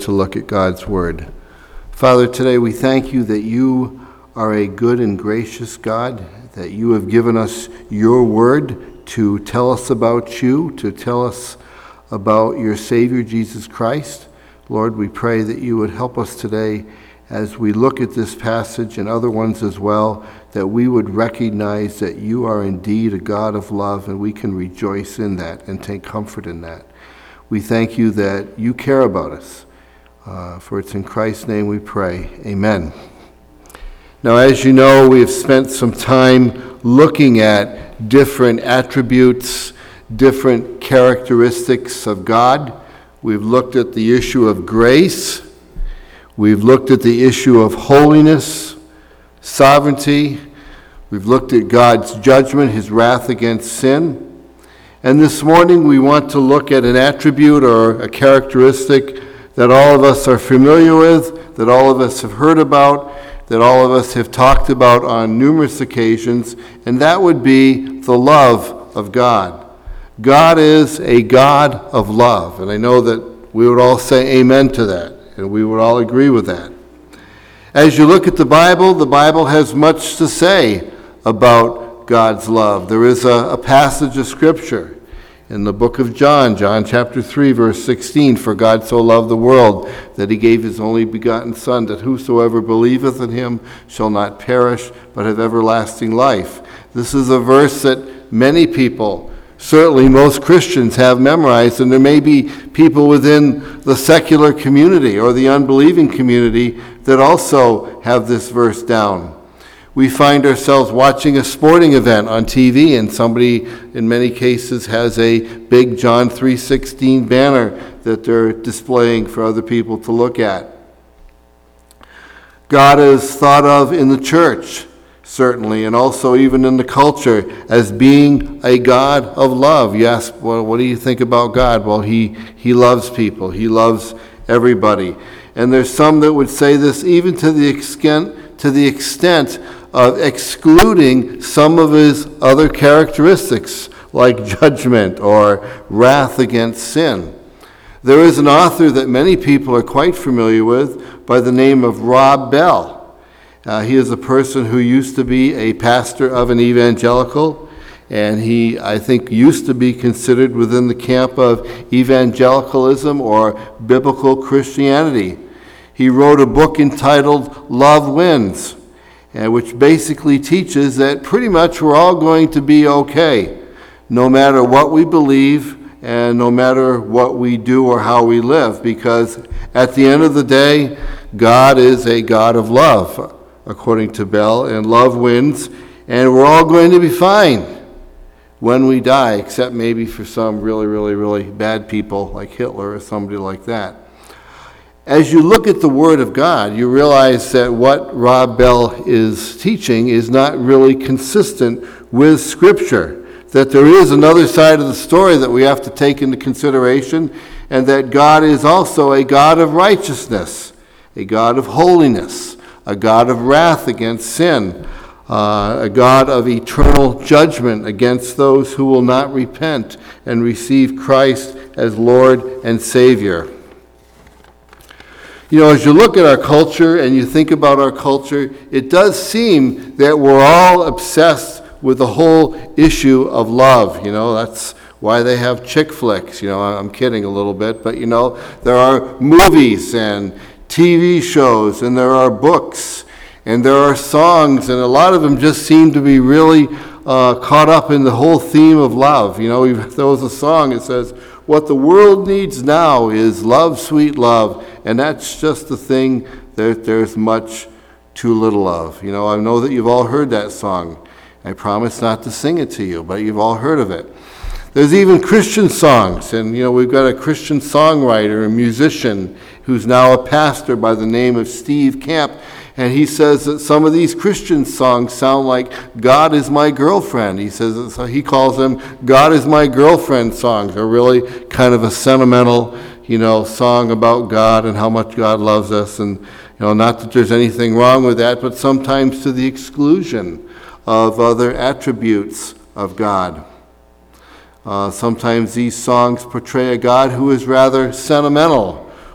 to look at God's Word. Father, today we thank you that you are a good and gracious God, that you have given us your Word to tell us about you, to tell us about your Savior, Jesus Christ. Lord, we pray that you would help us today as we look at this passage and other ones as well, that we would recognize that you are indeed a God of love, and we can rejoice in that and take comfort in that. We thank you that you care about us. For it's in Christ's name we pray. Amen. Now, as you know, we have spent some time looking at different attributes, different characteristics of God. We've looked at the issue of grace. We've looked at the issue of holiness, sovereignty. We've looked at God's judgment, his wrath against sin. And this morning we want to look at an attribute or a characteristic that all of us are familiar with, that all of us have heard about, that all of us have talked about on numerous occasions, and that would be the love of God. God is a God of love, and I know that we would all say amen to that, and we would all agree with that. As you look at the Bible has much to say about God's love. There is a passage of Scripture in the book of John chapter 3, verse 16, "For God so loved the world that he gave his only begotten Son, that whosoever believeth in him shall not perish, but have everlasting life." This is a verse that many people, certainly most Christians, have memorized, and there may be people within the secular community or the unbelieving community that also have this verse down. We find ourselves watching a sporting event on TV, and somebody, in many cases, has a big John 3:16 banner that they're displaying for other people to look at. God is thought of in the church, certainly, and also even in the culture, as being a God of love. You ask, well, what do you think about God? Well, he loves people. He loves everybody. And there's some that would say this even to the extent of excluding some of his other characteristics, like judgment or wrath against sin. There is an author that many people are quite familiar with by the name of Rob Bell. He is a person who used to be a pastor of an evangelical, and he, I think, used to be considered within the camp of evangelicalism or biblical Christianity. He wrote a book entitled Love Wins, which basically teaches that pretty much we're all going to be okay, no matter what we believe and no matter what we do or how we live, because at the end of the day, God is a God of love, according to Bell, and love wins, and we're all going to be fine when we die, except maybe for some really, really, really bad people like Hitler or somebody like that. As you look at the Word of God, you realize that what Rob Bell is teaching is not really consistent with Scripture, that there is another side of the story that we have to take into consideration, and that God is also a God of righteousness, a God of holiness, a God of wrath against sin, a God of eternal judgment against those who will not repent and receive Christ as Lord and Savior. You know, as you look at our culture and you think about our culture, it does seem that we're all obsessed with the whole issue of love. You know, that's why they have chick flicks. You know, I'm kidding a little bit, but you know, there are movies and TV shows, and there are books, and there are songs, and a lot of them just seem to be really caught up in the whole theme of love. You know, there was a song that says, "What the world needs now is love, sweet love," and that's just the thing that there's much too little of. You know, I know that you've all heard that song. I promise not to sing it to you, but you've all heard of it. There's even Christian songs, and you know, we've got a Christian songwriter and musician who's now a pastor by the name of Steve Camp, and he says that some of these Christian songs sound like "God is my girlfriend." He says, so he calls them "God is my girlfriend" songs. They're really kind of a sentimental, you know, song about God and how much God loves us, and you know, not that there's anything wrong with that, but sometimes to the exclusion of other attributes of God. Sometimes these songs portray a God who is rather sentimental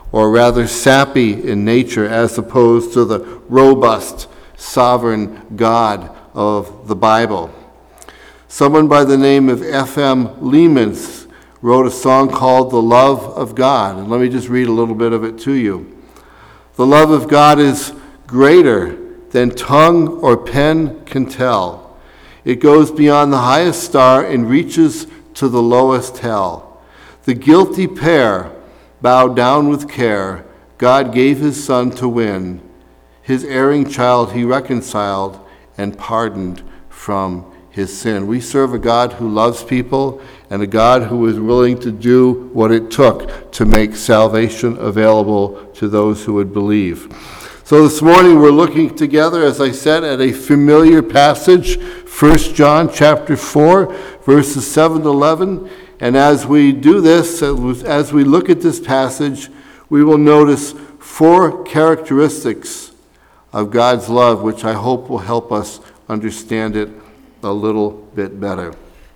or rather sappy in nature, as opposed to the robust, sovereign God of the Bible. Someone by the name of F.M. Leemans wrote a song called The Love of God. And let me just read a little bit of it to you. The love of God is greater than tongue or pen can tell. It goes beyond the highest star and reaches to the lowest hell. The guilty pair bowed down with care. God gave his son to win. His erring child he reconciled and pardoned from his sin. We serve a God who loves people and a God who is willing to do what it took to make salvation available to those who would believe. So this morning we're looking together, as I said, at a familiar passage, 1 John chapter 4, verses 7 to 11. And as we do this, as we look at this passage, we will notice 4 characteristics of God's love, which I hope will help us understand it a little bit better.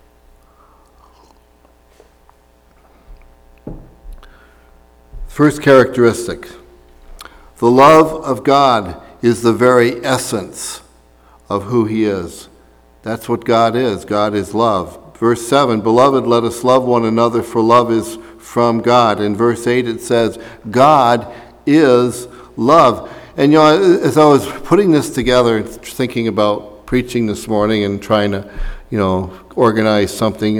First characteristic: the love of God is the very essence of who he is. That's what God is. God is love. Verse 7, beloved, let us love one another, for love is from God. In verse 8 it says, God is love. And as I was putting this together and thinking about preaching this morning and trying to, organize something,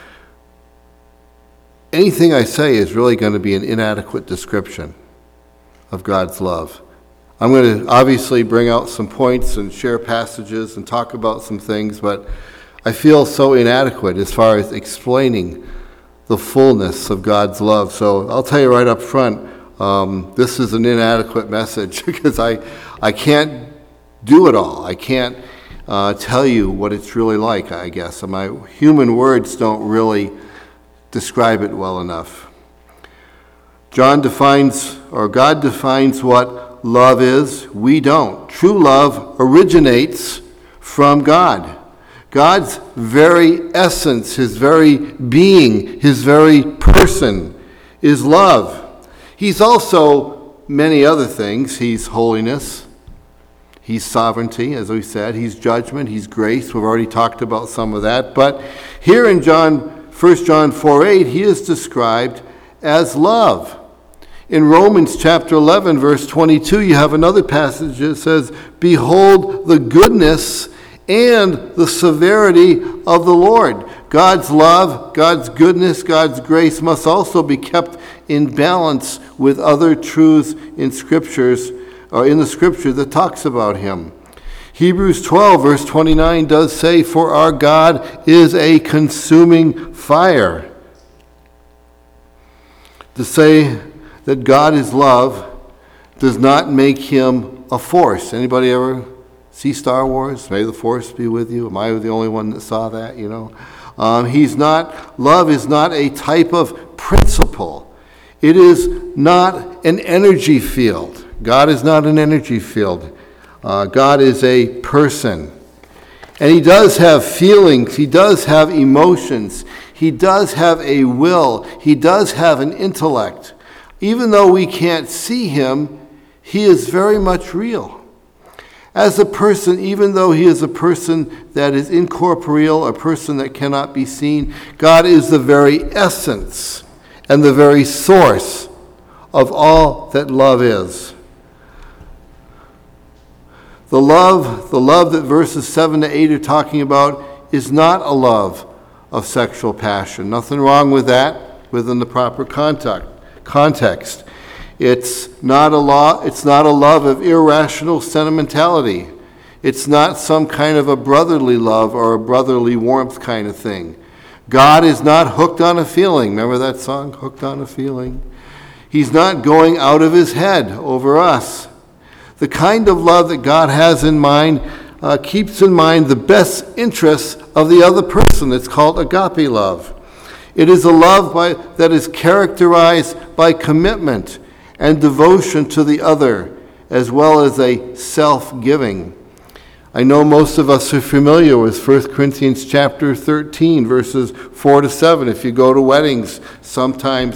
anything I say is really going to be an inadequate description of God's love. I'm going to obviously bring out some points and share passages and talk about some things, but I feel so inadequate as far as explaining the fullness of God's love. So I'll tell you right up front, this is an inadequate message because I can't do it all. I can't tell you what it's really like, I guess. My human words don't really describe it well enough. God defines what love is. We don't. True love originates from God. God's very essence, his very being, his very person is love. He's also many other things. He's holiness. He's sovereignty, as we said. He's judgment. He's grace. We've already talked about some of that. But here in 1 John 4:8, he is described as love. In Romans chapter 11, verse 22, you have another passage that says, behold the goodness and the severity of the Lord. God's love, God's goodness, God's grace must also be kept in balance with other truths in scriptures, or in the scripture that talks about him. Hebrews 12, verse 29 does say, for our God is a consuming fire. To say that God is love does not make him a force. Anybody ever see Star Wars? May the Force be with you. Am I the only one that saw that? Love is not a type of principle. It is not an energy field. God is not an energy field. God is a person. And he does have feelings. He does have emotions. He does have a will. He does have an intellect. Even though we can't see him, he is very much real. As a person, even though he is a person that is incorporeal, a person that cannot be seen, God is the very essence and the very source of all that love is. The love that verses 7 to 8 are talking about is not a love of sexual passion. Nothing wrong with that within the proper context. It's not a love of irrational sentimentality. It's not some kind of a brotherly love or a brotherly warmth kind of thing. God is not hooked on a feeling. Remember that song, Hooked on a Feeling? He's not going out of his head over us. The kind of love that God has in mind keeps in mind the best interests of the other person. It's called agape love. It is a love that is characterized by commitment and devotion to the other, as well as a self-giving. I know most of us are familiar with 1 Corinthians chapter 13, verses 4 to 7. If you go to weddings, sometimes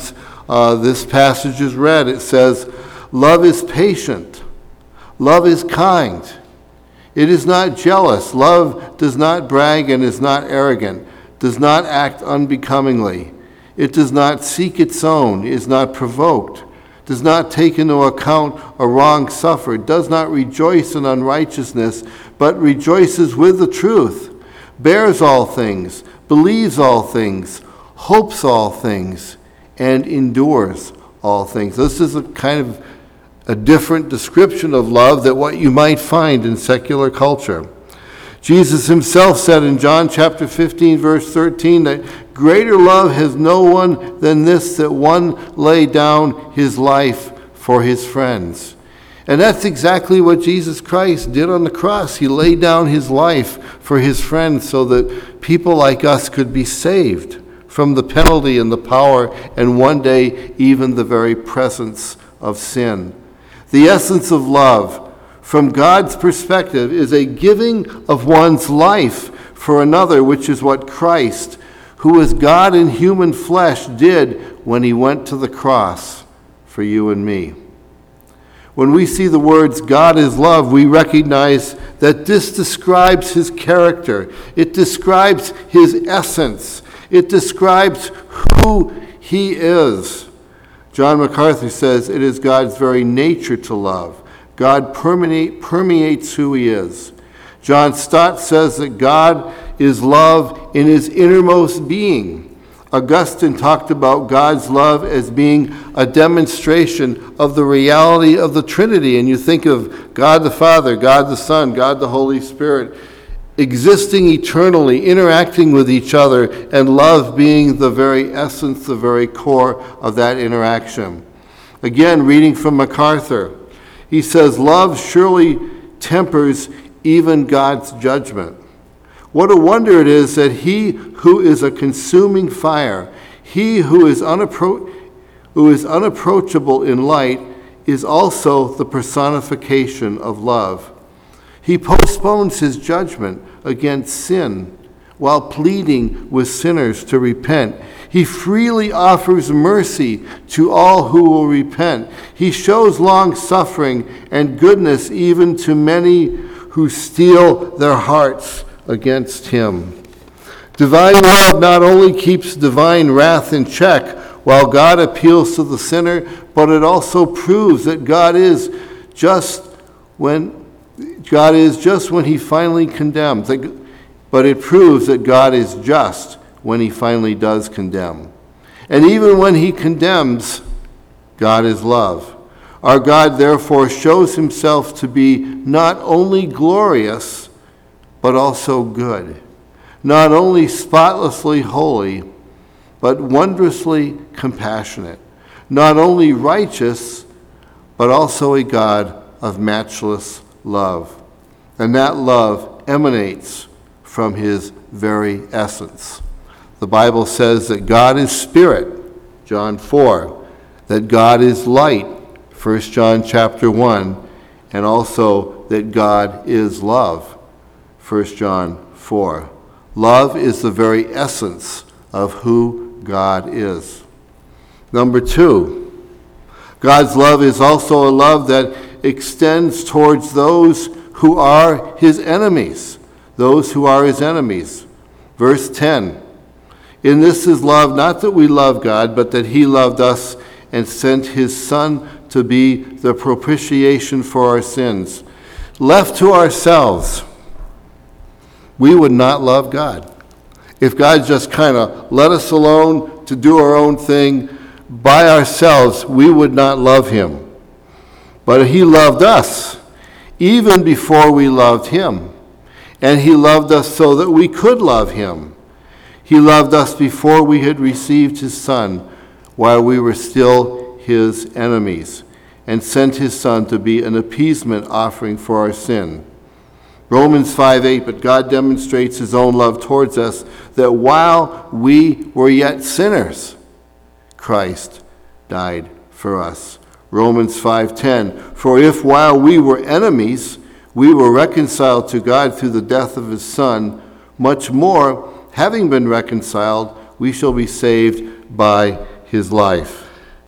this passage is read, it says, love is patient. Love is kind. It is not jealous. Love does not brag and is not arrogant, does not act unbecomingly. It does not seek its own, is not provoked, does not take into account a wrong suffered, does not rejoice in unrighteousness, but rejoices with the truth, bears all things, believes all things, hopes all things, and endures all things. This is a kind of a different description of love than what you might find in secular culture. Jesus himself said in John chapter 15, verse 13, that greater love has no one than this, that one lay down his life for his friends. And that's exactly what Jesus Christ did on the cross. He laid down his life for his friends so that people like us could be saved from the penalty and the power and one day even the very presence of sin. The essence of love, from God's perspective, is a giving of one's life for another, which is what Christ, who is God in human flesh, did when he went to the cross for you and me. When we see the words God is love, we recognize that this describes his character. It describes his essence. It describes who he is. John MacArthur says it is God's very nature to love. God permeates who he is. John Stott says that God is love in his innermost being. Augustine talked about God's love as being a demonstration of the reality of the Trinity. And you think of God the Father, God the Son, God the Holy Spirit, existing eternally, interacting with each other, and love being the very essence, the very core of that interaction. Again, reading from MacArthur, he says, love surely tempers even God's judgment. What a wonder it is that he who is a consuming fire, he who is unapproachable in light, is also the personification of love. He postpones his judgment against sin while pleading with sinners to repent. He freely offers mercy to all who will repent. He shows long-suffering and goodness even to many who steel their hearts against him. Divine love not only keeps divine wrath in check while God appeals to the sinner, but it also proves that God is just when he finally condemns. But it proves that God is just when he finally does condemn. And even when he condemns, God is love. Our God, therefore, shows himself to be not only glorious, but also good. Not only spotlessly holy, but wondrously compassionate. Not only righteous, but also a God of matchless love. And that love emanates from his very essence. The Bible says that God is spirit, John 4, that God is light, 1 John chapter 1, and also that God is love, 1 John 4. Love is the very essence of who God is. Number 2, God's love is also a love that extends towards those who are his enemies. Those who are his enemies. Verse 10, in this is love, not that we love God, but that he loved us and sent his Son to be the propitiation for our sins. Left to ourselves, we would not love God. If God just kind of let us alone to do our own thing by ourselves, we would not love him. But he loved us even before we loved him. And he loved us so that we could love him. He loved us before we had received his Son, while we were still his enemies, and sent his Son to be an appeasement offering for our sin. Romans 5:8, but God demonstrates his own love towards us, that while we were yet sinners, Christ died for us. Romans 5:10, for if while we were enemies, we were reconciled to God through the death of his Son, much more, having been reconciled, we shall be saved by his life.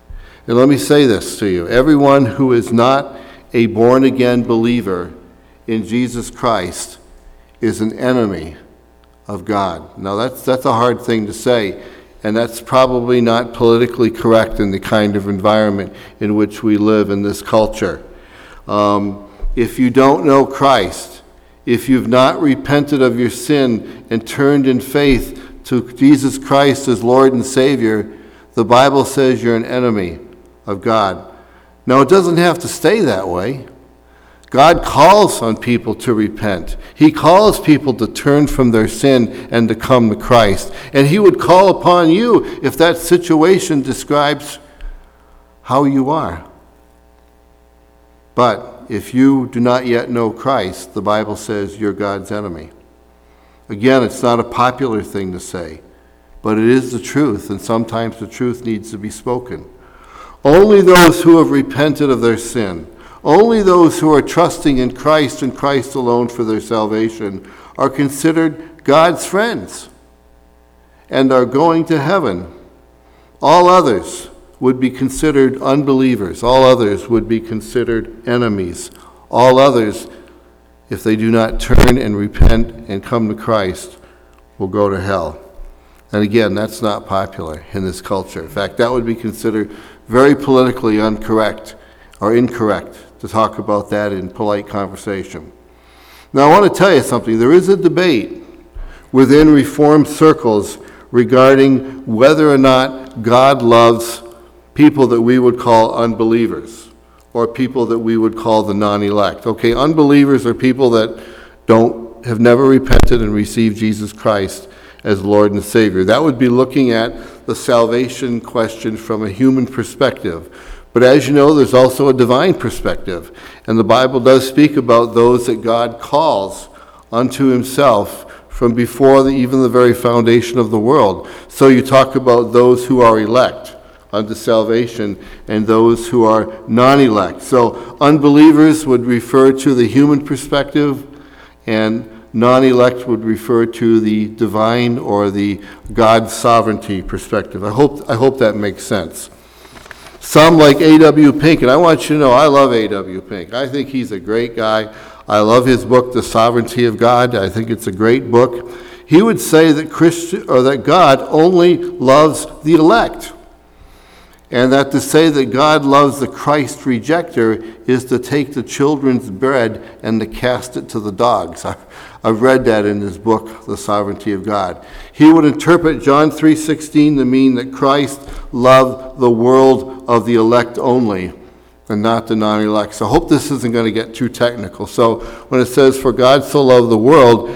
And let me say this to you. Everyone who is not a born-again believer in Jesus Christ is an enemy of God. Now that's a hard thing to say, and that's probably not politically correct in the kind of environment in which we live in this culture. If you don't know Christ, if you've not repented of your sin and turned in faith to Jesus Christ as Lord and Savior, the Bible says you're an enemy of God. Now, it doesn't have to stay that way. God calls on people to repent. He calls people to turn from their sin and to come to Christ. And he would call upon you if that situation describes how you are. But if you do not yet know Christ, the Bible says you're God's enemy. Again, it's not a popular thing to say, but it is the truth, and sometimes the truth needs to be spoken. Only those who have repented of their sin, only those who are trusting in Christ and Christ alone for their salvation are considered God's friends and are going to heaven. All others would be considered unbelievers. All others would be considered enemies. All others, if they do not turn and repent and come to Christ, will go to hell. And again, that's not popular in this culture. In fact, that would be considered very politically incorrect to talk about that in polite conversation. Now, I want to tell you something. There is a debate within Reformed circles regarding whether or not God loves people that we would call unbelievers or people that we would call the non-elect. Okay, unbelievers are people that have never repented and received Jesus Christ as Lord and Savior. That would be looking at the salvation question from a human perspective. But as you know, there's also a divine perspective. And the Bible does speak about those that God calls unto himself from before even the very foundation of the world. So you talk about those who are elect unto salvation and those who are non-elect. So unbelievers would refer to the human perspective, and non-elect would refer to the divine or the God's sovereignty perspective. I hope that makes sense. Some like A.W. Pink, and I want you to know I love A.W. Pink. I think he's a great guy. I love his book, The Sovereignty of God. I think it's a great book. He would say that God only loves the elect, and that to say that God loves the Christ rejecter is to take the children's bread and to cast it to the dogs. I've read that in his book, The Sovereignty of God. He would interpret John 3:16 to mean that Christ loved the world of the elect only and not the non-elect. So I hope this isn't going to get too technical. So when it says, for God so loved the world,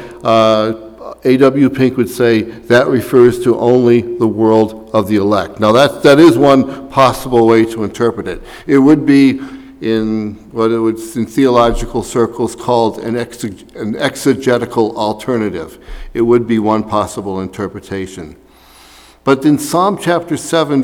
A.W. Pink would say that refers to only the world of the elect. Now that is one possible way to interpret it. It would be in what it would in theological circles called an exegetical alternative. It would be one possible interpretation. But in Psalm chapter 7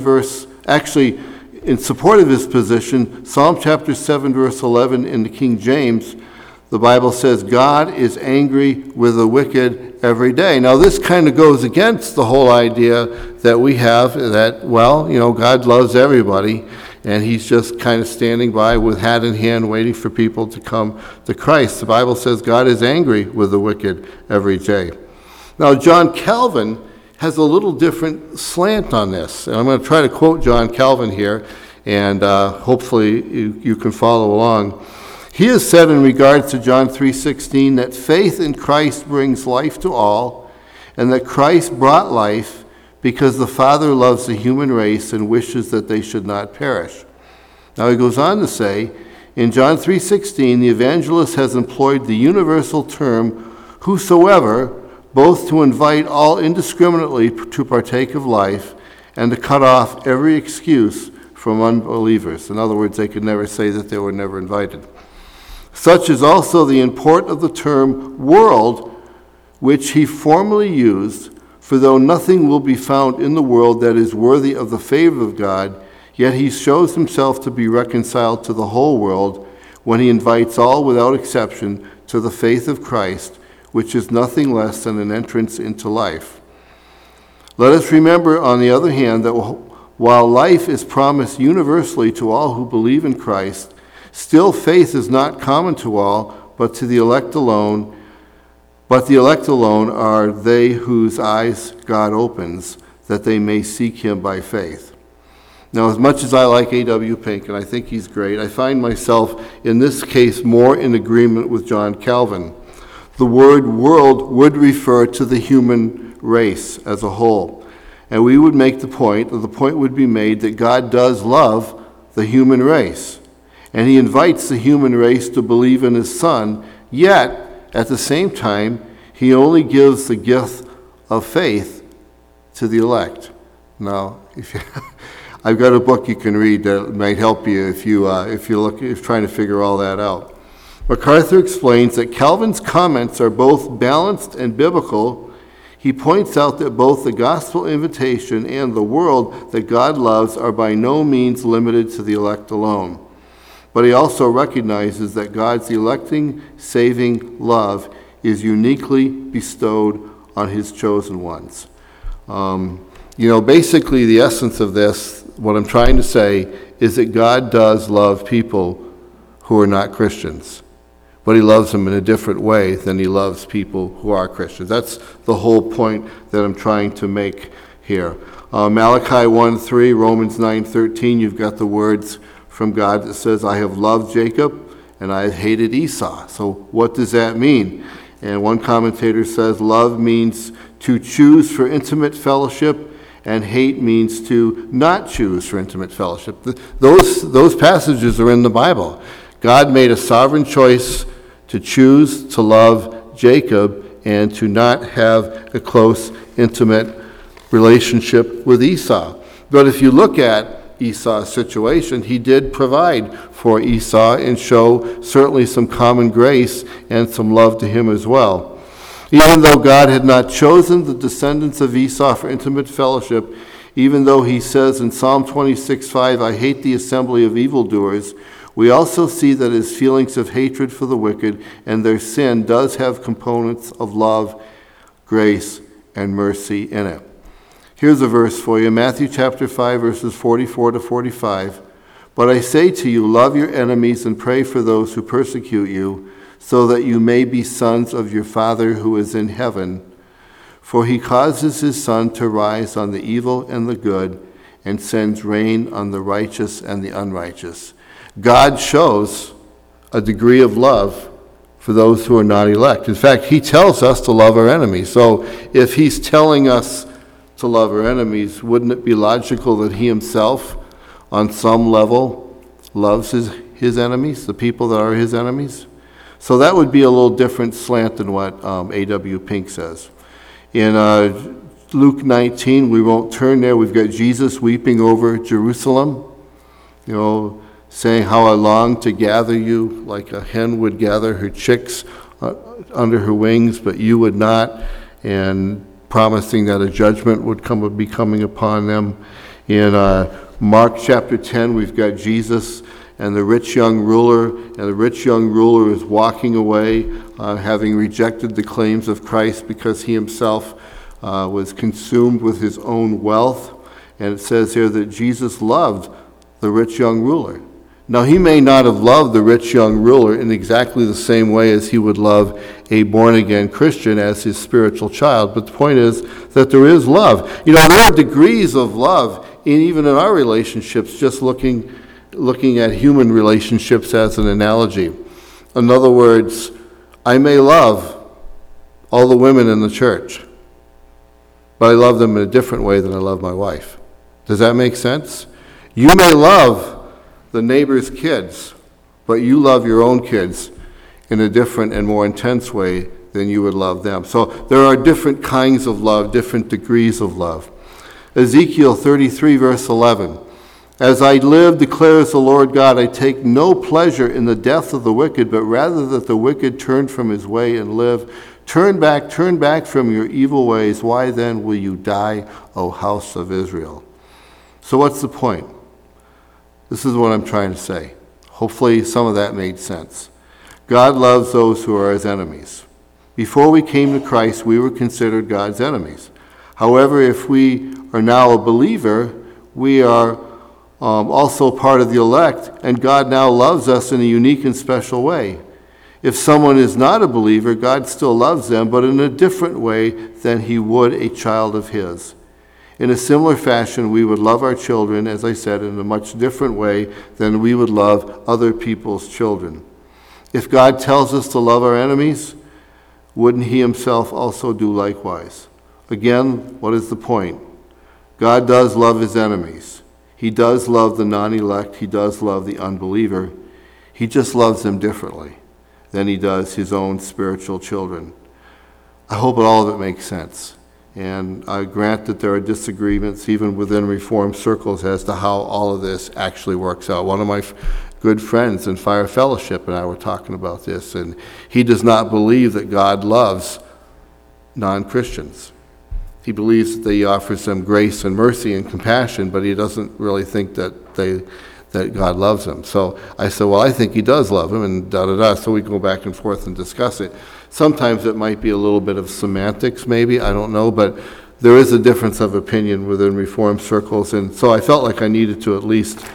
in support of his position, Psalm chapter 7 verse 11 in the King James, the Bible says, God is angry with the wicked every day. Now this kind of goes against the whole idea that we have that, God loves everybody, and he's just kind of standing by with hat in hand waiting for people to come to Christ. The Bible says God is angry with the wicked every day. Now John Calvin has a little different slant on this, and I'm going to try to quote John Calvin here, and hopefully you can follow along. He has said in regards to John 3:16 that faith in Christ brings life to all, and that Christ brought life because the Father loves the human race and wishes that they should not perish. Now he goes on to say, in John 3:16, the evangelist has employed the universal term, whosoever, both to invite all indiscriminately to partake of life and to cut off every excuse from unbelievers. In other words, they could never say that they were never invited. Such is also the import of the term world, which he formerly used, for though nothing will be found in the world that is worthy of the favor of God, yet he shows himself to be reconciled to the whole world when he invites all without exception to the faith of Christ, which is nothing less than an entrance into life. Let us remember, on the other hand, that While life is promised universally to all who believe in Christ, still faith is not common to all, but to the elect alone. But the elect alone are they whose eyes God opens, that they may seek him by faith. Now, as much as I like A.W. Pink, and I think he's great, I find myself, in this case, more in agreement with John Calvin. The word world would refer to the human race as a whole. And we would make the point, or the point would be made, that God does love the human race. And he invites the human race to believe in his Son, yet, at the same time, he only gives the gift of faith to the elect. Now, I've got a book you can read that might help you if you're trying to figure all that out. MacArthur explains that Calvin's comments are both balanced and biblical. He points out that both the gospel invitation and the world that God loves are by no means limited to the elect alone. But he also recognizes that God's electing, saving love is uniquely bestowed on his chosen ones. Basically the essence of this, what I'm trying to say, is that God does love people who are not Christians, but he loves them in a different way than he loves people who are Christians. That's the whole point that I'm trying to make here. Malachi 1:3, Romans 9:13, you've got the words from God that says, I have loved Jacob and I have hated Esau. So what does that mean? And one commentator says, love means to choose for intimate fellowship, and hate means to not choose for intimate fellowship. Those passages are in the Bible. God made a sovereign choice to choose to love Jacob and to not have a close, intimate relationship with Esau. But if you look at Esau's situation, he did provide for Esau and show certainly some common grace and some love to him as well. Even though God had not chosen the descendants of Esau for intimate fellowship, even though he says in Psalm 26:5, I hate the assembly of evildoers, we also see that his feelings of hatred for the wicked and their sin does have components of love, grace, and mercy in it. Here's a verse for you, Matthew chapter 5, verses 44 to 45. But I say to you, love your enemies and pray for those who persecute you, so that you may be sons of your Father who is in heaven. For he causes his sun to rise on the evil and the good, and sends rain on the righteous and the unrighteous. God shows a degree of love for those who are not elect. In fact, he tells us to love our enemies. So if he's telling us to love our enemies, wouldn't it be logical that he himself, on some level, loves his enemies, the people that are his enemies? So that would be a little different slant than what A.W. Pink says. In Luke 19, we won't turn there. We've got Jesus weeping over Jerusalem, saying how I long to gather you like a hen would gather her chicks under her wings, but you would not, and promising that a judgment would be coming upon them. In Mark chapter 10, we've got Jesus and the rich young ruler, and the rich young ruler is walking away, having rejected the claims of Christ because he himself was consumed with his own wealth. And it says here that Jesus loved the rich young ruler. Now, he may not have loved the rich young ruler in exactly the same way as he would love a born-again Christian as his spiritual child, but the point is that there is love. There are degrees of love, even in our relationships, just looking at human relationships as an analogy. In other words, I may love all the women in the church, but I love them in a different way than I love my wife. Does that make sense? You may love the neighbor's kids, but you love your own kids in a different and more intense way than you would love them. So there are different kinds of love, different degrees of love. Ezekiel 33, verse 11. As I live, declares the Lord God, I take no pleasure in the death of the wicked, but rather that the wicked turn from his way and live. Turn back from your evil ways. Why then will you die, O house of Israel? So what's the point? This is what I'm trying to say. Hopefully some of that made sense. God loves those who are his enemies. Before we came to Christ, we were considered God's enemies. However, if we are now a believer, we are also part of the elect, and God now loves us in a unique and special way. If someone is not a believer, God still loves them, but in a different way than he would a child of his. In a similar fashion, we would love our children, as I said, in a much different way than we would love other people's children. If God tells us to love our enemies, wouldn't he himself also do likewise? Again, what is the point? God does love his enemies. He does love the non-elect. He does love the unbeliever. He just loves them differently than he does his own spiritual children. I hope all of it makes sense. And I grant that there are disagreements even within Reformed circles as to how all of this actually works out. One of my good friends in Fire Fellowship and I were talking about this, and he does not believe that God loves non-Christians. He believes that he offers them grace and mercy and compassion, but he doesn't really think that God loves them. So I said, well, I think he does love them, and da-da-da. So we go back and forth and discuss it. Sometimes it might be a little bit of semantics, maybe, I don't know, but there is a difference of opinion within Reformed circles, and so I felt like I needed to at least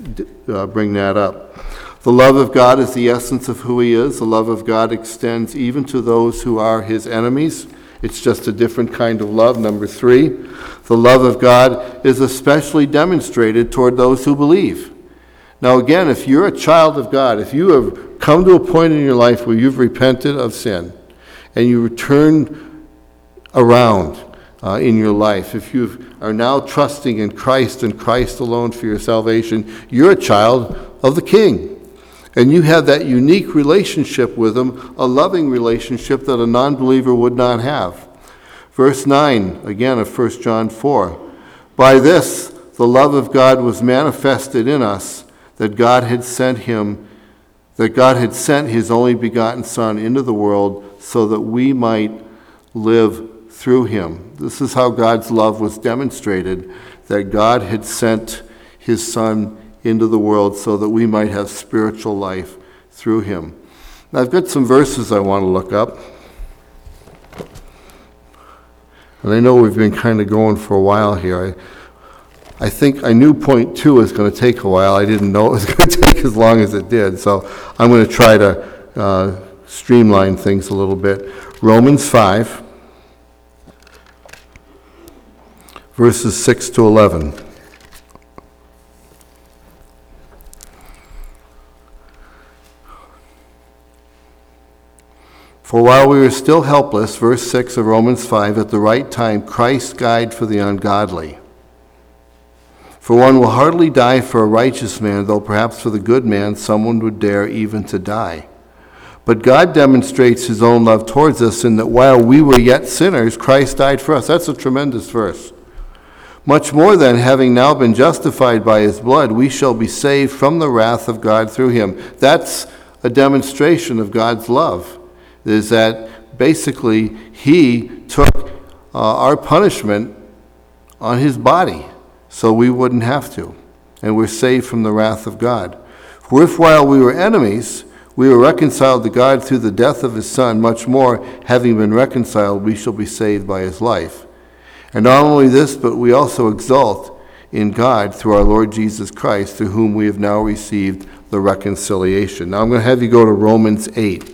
bring that up. The love of God is the essence of who he is. The love of God extends even to those who are his enemies. It's just a different kind of love. Number 3, the love of God is especially demonstrated toward those who believe. Now again, if you're a child of God, if you have come to a point in your life where you've repented of sin and you return around in your life, if you are now trusting in Christ and Christ alone for your salvation, you're a child of the King. And you have that unique relationship with him, a loving relationship that a non-believer would not have. Verse 9, again of 1 John 4. By this, the love of God was manifested in us, that God had sent his only begotten Son into the world so that we might live through him. This is how God's love was demonstrated, that God had sent his Son into the world so that we might have spiritual life through him. Now, I've got some verses I want to look up. And I know we've been kind of going for a while here. I think I knew point 2 was going to take a while. I didn't know it was going to take as long as it did. So I'm going to try to streamline things a little bit. Romans 5, verses 6 to 11. For while we were still helpless, verse 6 of Romans 5, at the right time Christ died for the ungodly. For one will hardly die for a righteous man, though perhaps for the good man someone would dare even to die. But God demonstrates his own love towards us in that while we were yet sinners, Christ died for us. That's a tremendous verse. Much more than, having now been justified by his blood, we shall be saved from the wrath of God through him. That's a demonstration of God's love. Is that basically he took our punishment on his body so we wouldn't have to, and we're saved from the wrath of God. For if while we were enemies we were reconciled to God through the death of his Son, much more, having been reconciled, we shall be saved by his life. And not only this, but we also exult in God through our Lord Jesus Christ, through whom we have now received the reconciliation. Now I'm going to have you go to Romans 8.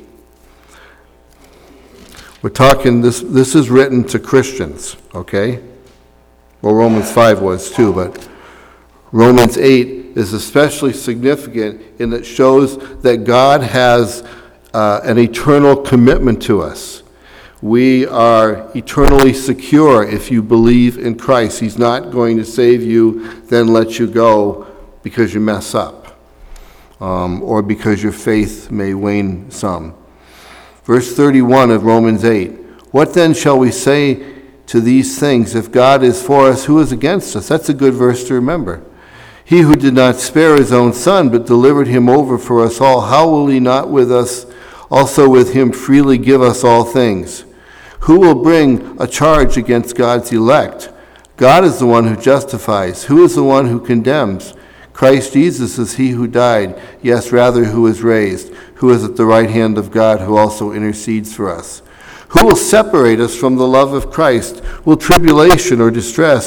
We're talking, this is written to Christians, okay? Well, Romans 5 was too, but Romans 8 is especially significant in that it shows that God has an eternal commitment to us. We are eternally secure if you believe in Christ. He's not going to save you, then let you go because you mess up, or because your faith may wane some. Verse 31 of Romans 8, what then shall we say to these things? If God is for us, who is against us? That's a good verse to remember. He who did not spare his own Son, but delivered him over for us all, how will he not with us also with him freely give us all things? Who will bring a charge against God's elect? God is the one who justifies. Who is the one who condemns? Christ Jesus is he who died, yes, rather who is raised, who is at the right hand of God, who also intercedes for us. Who will separate us from the love of Christ? Will tribulation or distress,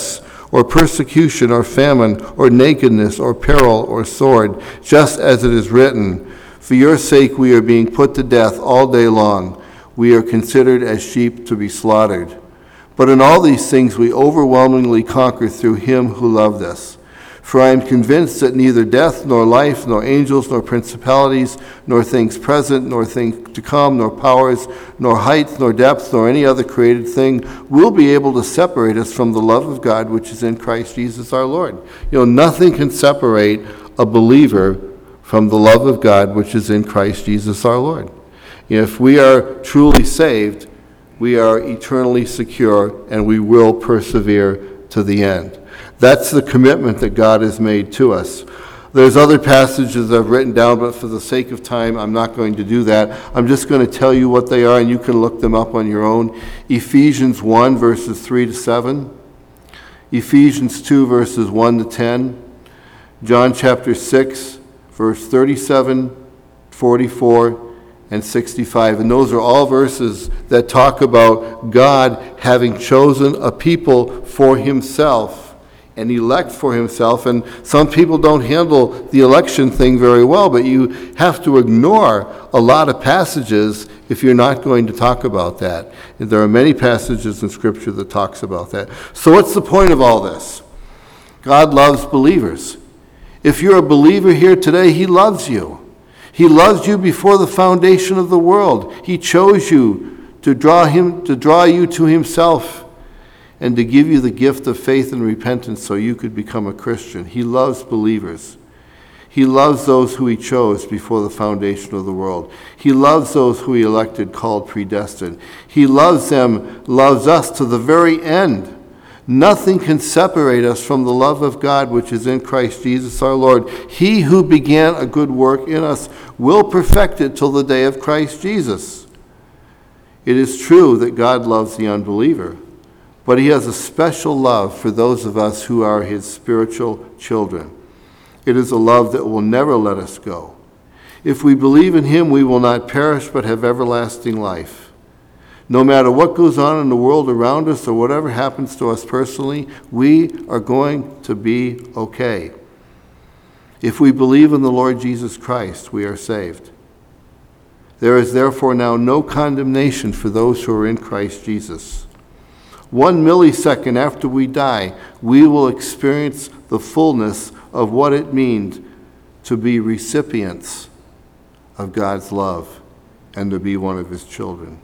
or persecution, or famine, or nakedness, or peril, or sword, just as it is written, for your sake we are being put to death all day long. We are considered as sheep to be slaughtered. But in all these things we overwhelmingly conquer through him who loved us. For I am convinced that neither death, nor life, nor angels, nor principalities, nor things present, nor things to come, nor powers, nor height, nor depth, nor any other created thing will be able to separate us from the love of God which is in Christ Jesus our Lord. Nothing can separate a believer from the love of God which is in Christ Jesus our Lord. If we are truly saved, we are eternally secure, and we will persevere to the end. That's the commitment that God has made to us. There's other passages I've written down, but for the sake of time, I'm not going to do that. I'm just going to tell you what they are, and you can look them up on your own. Ephesians 1, verses 3 to 7. Ephesians 2, verses 1 to 10. John chapter 6, verse 37, 44, and 65. And those are all verses that talk about God having chosen a people for himself and elect for himself. And some people don't handle the election thing very well, but you have to ignore a lot of passages if you're not going to talk about that. And there are many passages in Scripture that talks about that. So what's the point of all this? God loves believers. If you're a believer here today, he loves you. He loves you before the foundation of the world. He chose you to draw you to himself and to give you the gift of faith and repentance so you could become a Christian. He loves believers. He loves those who he chose before the foundation of the world. He loves those who he elected, called, predestined. He loves them, loves us to the very end. Nothing can separate us from the love of God which is in Christ Jesus our Lord. He who began a good work in us will perfect it till the day of Christ Jesus. It is true that God loves the unbeliever, but he has a special love for those of us who are his spiritual children. It is a love that will never let us go. If we believe in him, we will not perish but have everlasting life. No matter what goes on in the world around us or whatever happens to us personally, we are going to be okay. If we believe in the Lord Jesus Christ, we are saved. There is therefore now no condemnation for those who are in Christ Jesus. 1 millisecond after we die, we will experience the fullness of what it means to be recipients of God's love and to be one of his children.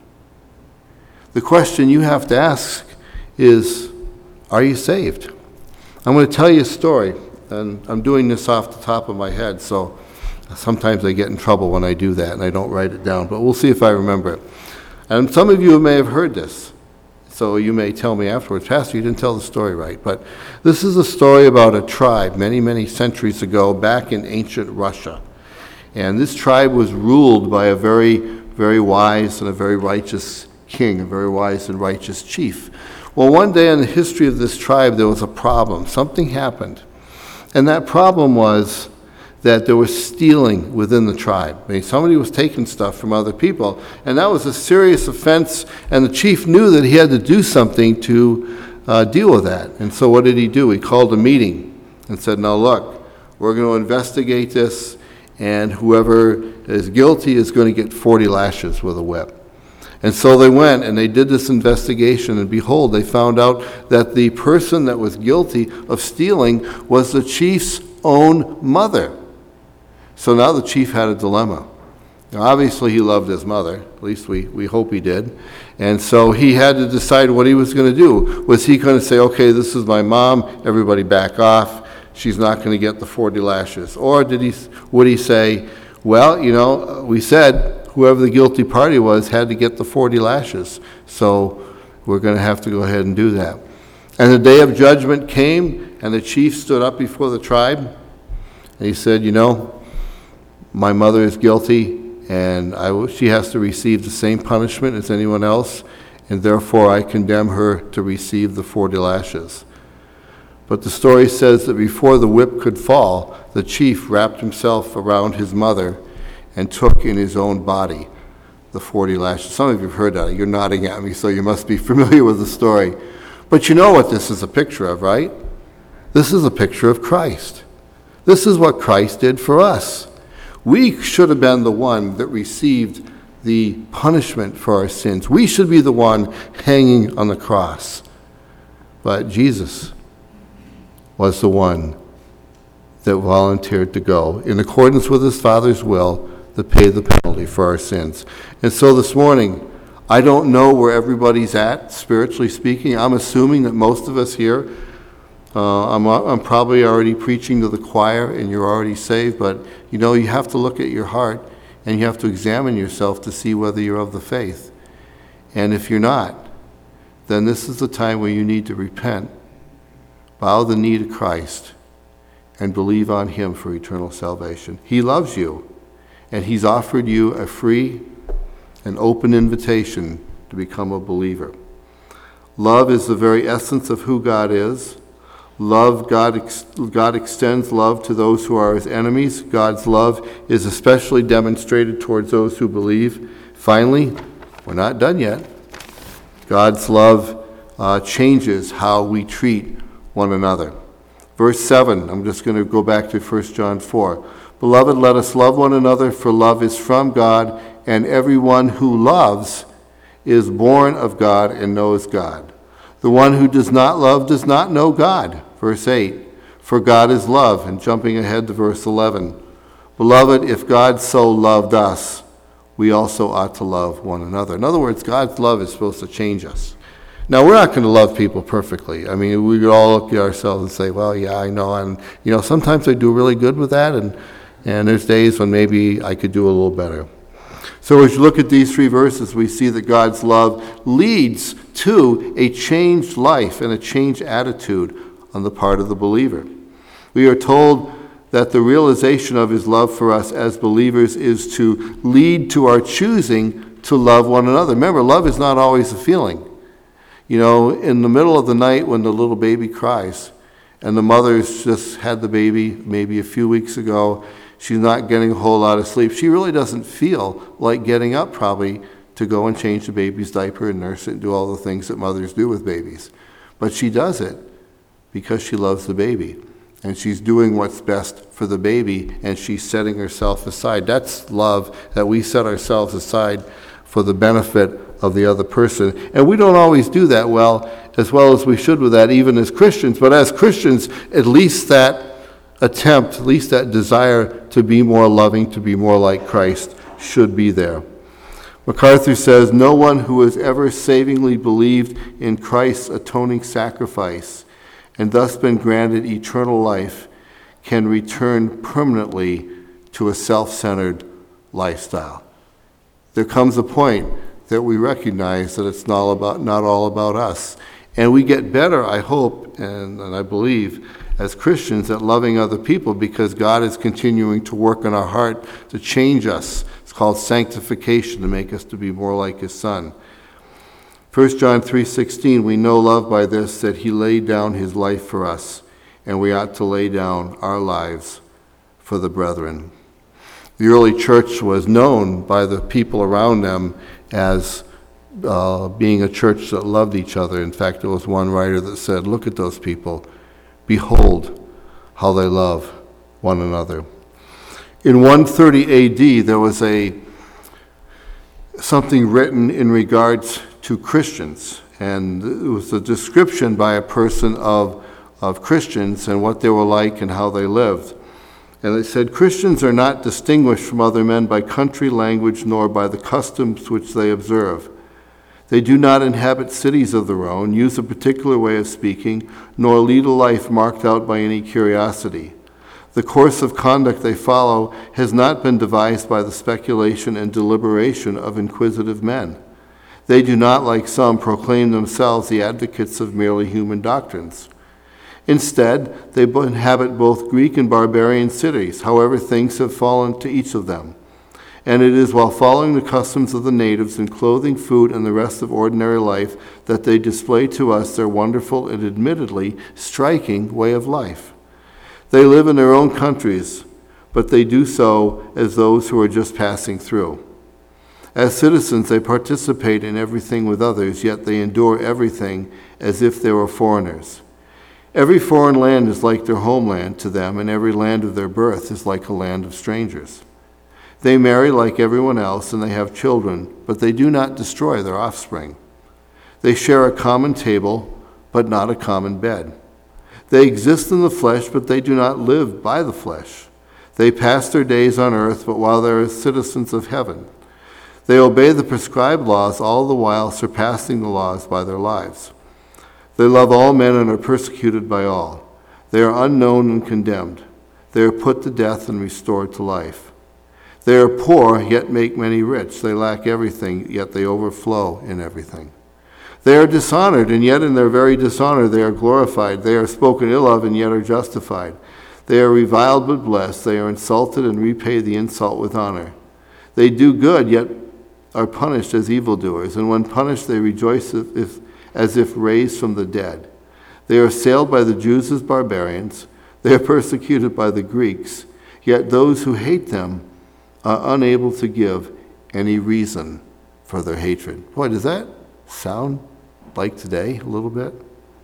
The question you have to ask is, are you saved? I'm going to tell you a story, and I'm doing this off the top of my head, so sometimes I get in trouble when I do that and I don't write it down, but we'll see if I remember it. And some of you may have heard this, so you may tell me afterwards, Pastor, you didn't tell the story right. But this is a story about a tribe many, many centuries ago back in ancient Russia. And this tribe was ruled by a very, very wise and a very righteous king, a very wise and righteous chief. Well, one day in the history of this tribe, there was a problem. Something happened. And that problem was that there was stealing within the tribe. I mean, somebody was taking stuff from other people, and that was a serious offense, and the chief knew that he had to do something to deal with that. And so what did he do? He called a meeting and said, now look, we're going to investigate this, and whoever is guilty is going to get 40 lashes with a whip. And so they went and they did this investigation, and behold, they found out that the person that was guilty of stealing was the chief's own mother. So now the chief had a dilemma. Now, obviously, he loved his mother. At least we hope he did. And so he had to decide what he was going to do. Was he going to say, okay, this is my mom, everybody back off, she's not going to get the 40 lashes? Or would he say, well, we said whoever the guilty party was had to get the 40 lashes, so we're going to have to go ahead and do that. And the day of judgment came, and the chief stood up before the tribe, and he said, my mother is guilty, and she has to receive the same punishment as anyone else, and therefore I condemn her to receive the 40 lashes. But the story says that before the whip could fall, the chief wrapped himself around his mother and took in his own body the 40 lashes. Some of you have heard that. You're nodding at me, so you must be familiar with the story. But you know what this is a picture of, right? This is a picture of Christ. This is what Christ did for us. We should have been the one that received the punishment for our sins. We should be the one hanging on the cross. But Jesus was the one that volunteered to go, in accordance with his Father's will, to pay the penalty for our sins. And so this morning, I don't know where everybody's at, spiritually speaking. I'm assuming that most of us here, I'm probably already preaching to the choir and you're already saved, but you have to look at your heart and you have to examine yourself to see whether you're of the faith. And if you're not, then this is the time where you need to repent, bow the knee to Christ, and believe on him for eternal salvation. He loves you, and he's offered you a free and open invitation to become a believer. Love is the very essence of who God is. God extends love to those who are his enemies. God's love is especially demonstrated towards those who believe. Finally, we're not done yet. God's love changes how we treat one another. Verse 7, I'm just going to go back to 1 John 4. Beloved, let us love one another, for love is from God, and everyone who loves is born of God and knows God. The one who does not love does not know God. Verse 8, for God is love. And jumping ahead to verse 11, beloved, if God so loved us, we also ought to love one another. In other words, God's love is supposed to change us. Now, we're not going to love people perfectly. I mean, we could all look at ourselves and say, well, yeah, I know. And, sometimes I do really good with that, and there's days when maybe I could do a little better. So as you look at these three verses, we see that God's love leads to a changed life and a changed attitude on the part of the believer. We are told that the realization of his love for us as believers is to lead to our choosing to love one another. Remember, love is not always a feeling. In the middle of the night when the little baby cries, and the mother's just had the baby maybe a few weeks ago, she's not getting a whole lot of sleep. She really doesn't feel like getting up probably to go and change the baby's diaper and nurse it and do all the things that mothers do with babies. But she does it because she loves the baby. And she's doing what's best for the baby, and she's setting herself aside. That's love, that we set ourselves aside for the benefit of the other person. And we don't always do that as well as we should with that, even as Christians. But as Christians, at least that attempt, at least that desire to be more loving, to be more like Christ, should be there. MacArthur says, no one who has ever savingly believed in Christ's atoning sacrifice and thus been granted eternal life can return permanently to a self-centered lifestyle. There comes a point that we recognize that it's not all about us. And we get better, I hope, and I believe, as Christians at loving other people because God is continuing to work in our heart to change us. It's called sanctification, to make us to be more like his Son. 1 John 3:16, we know love by this, that he laid down his life for us, and we ought to lay down our lives for the brethren. The early church was known by the people around them as being a church that loved each other. In fact, there was one writer that said, look at those people. Behold how they love one another. In 130 AD, there was something written in regards to Christians, and it was a description by a person of Christians and what they were like and how they lived. And it said, Christians are not distinguished from other men by country, language, nor by the customs which they observe. They do not inhabit cities of their own, use a particular way of speaking, nor lead a life marked out by any curiosity. The course of conduct they follow has not been devised by the speculation and deliberation of inquisitive men. They do not, like some, proclaim themselves the advocates of merely human doctrines. Instead, they inhabit both Greek and barbarian cities, however things have fallen to each of them. And it is while following the customs of the natives in clothing, food, and the rest of ordinary life that they display to us their wonderful and admittedly striking way of life. They live in their own countries, but they do so as those who are just passing through. As citizens, they participate in everything with others, yet they endure everything as if they were foreigners. Every foreign land is like their homeland to them, and every land of their birth is like a land of strangers. They marry like everyone else, and they have children, but they do not destroy their offspring. They share a common table, but not a common bed. They exist in the flesh, but they do not live by the flesh. They pass their days on earth, but while they are citizens of heaven. They obey the prescribed laws, all the while surpassing the laws by their lives. They love all men and are persecuted by all. They are unknown and condemned. They are put to death and restored to life. They are poor, yet make many rich. They lack everything, yet they overflow in everything. They are dishonored, and yet in their very dishonor they are glorified. They are spoken ill of, and yet are justified. They are reviled but blessed. They are insulted and repay the insult with honor. They do good, yet are punished as evildoers, and when punished they rejoice as if raised from the dead. They are assailed by the Jews as barbarians. They are persecuted by the Greeks, yet those who hate them are unable to give any reason for their hatred. Boy, does that sound like today a little bit?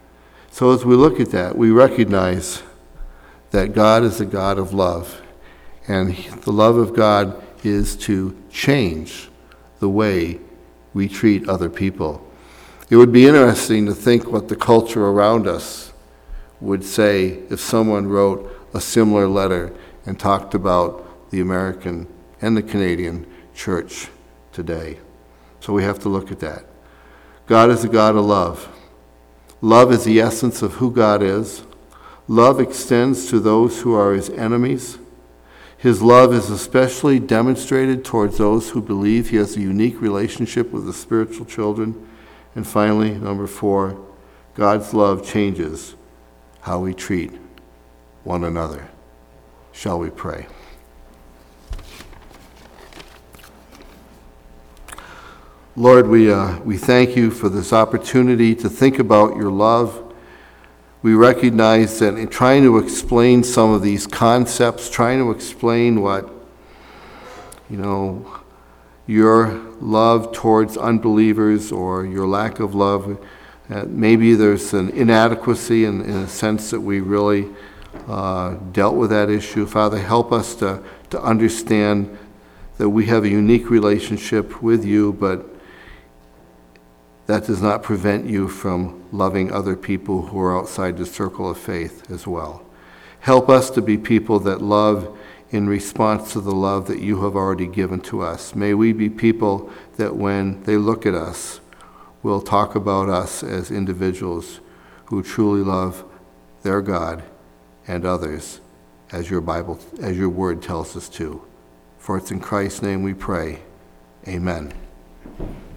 So as we look at that, we recognize that God is a God of love, and the love of God is to change the way we treat other people. It would be interesting to think what the culture around us would say if someone wrote a similar letter and talked about the American and the Canadian church today. So we have to look at that. God is a God of love. Love is the essence of who God is. Love extends to those who are his enemies. His love is especially demonstrated towards those who believe he has a unique relationship with the spiritual children. And finally, number 4, God's love changes how we treat one another. Shall we pray? Lord, we thank you for this opportunity to think about your love. We recognize that in trying to explain some of these concepts, trying to explain what, your love towards unbelievers or your lack of love, maybe there's an inadequacy in a sense that we really dealt with that issue. Father, help us to understand that we have a unique relationship with you, but that does not prevent you from loving other people who are outside the circle of faith as well. Help us to be people that love in response to the love that you have already given to us. May we be people that when they look at us, will talk about us as individuals who truly love their God and others as your word tells us to. For it's in Christ's name we pray. Amen.